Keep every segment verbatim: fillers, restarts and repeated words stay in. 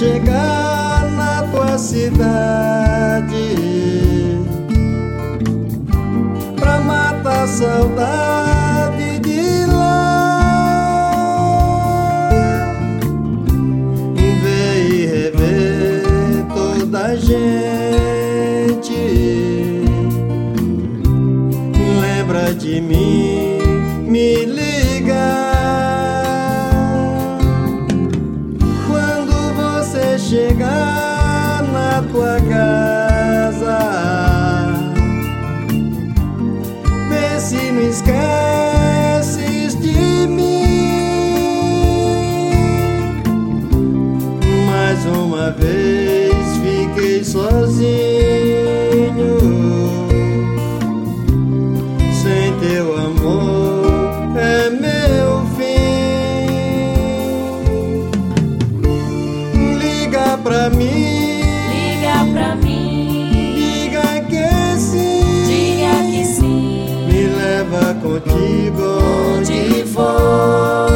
chegar na tua cidade pra matar a saudade de lá, ver e rever toda a gente, lembra de mim, me liga chegar na tua casa, vê se não esqueces de mim. Mais uma vez fiquei sozinho, sem teu amor é meu fim. Pra mim, liga pra mim, diga que sim, diga que sim, me leva contigo onde for,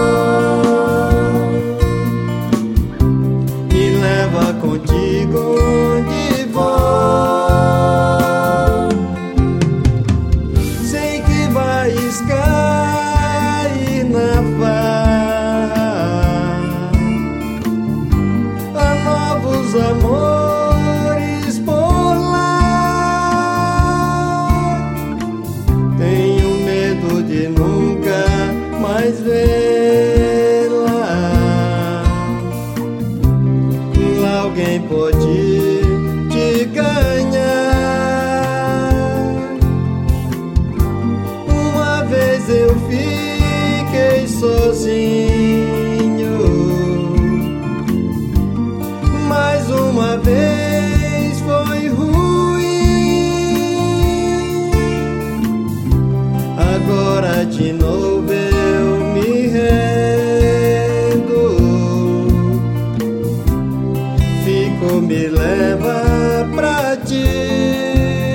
me leva contigo onde for. Sei que vais cair na os amores por lá. Tenho medo de nunca mais vê-la. Lá alguém pode te ganhar. Uma vez eu fiquei sozinho, uma vez foi ruim, agora de novo eu me rendo. Fico, me leva pra ti,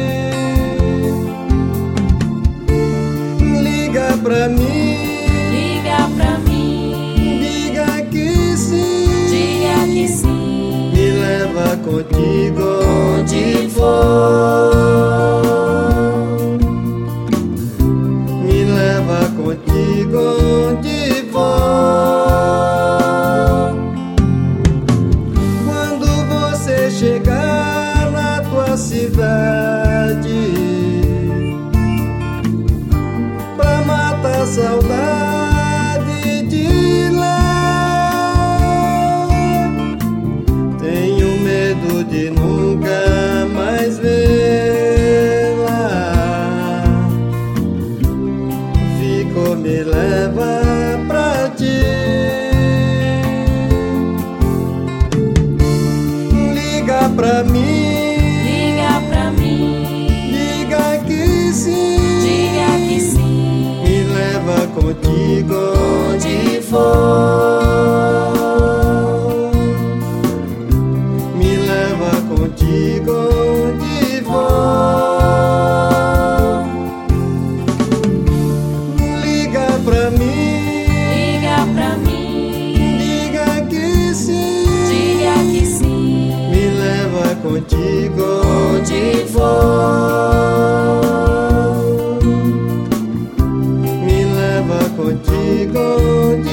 liga pra mim, liga pra mim, diga que sim, diga que sim, me leva contigo onde for, me leva contigo onde for. Quando você chegar na tua cidade pra matar a saudade de lá, tenho medo de nunca mais vê-la. Fico, me leva pra ti, liga pra mim, liga pra mim, diga que sim, diga que sim, me leva contigo onde for, me leva contigo onde for. Liga pra mim, liga pra mim, diga que sim, diga que sim, me leva contigo onde for, me leva contigo onde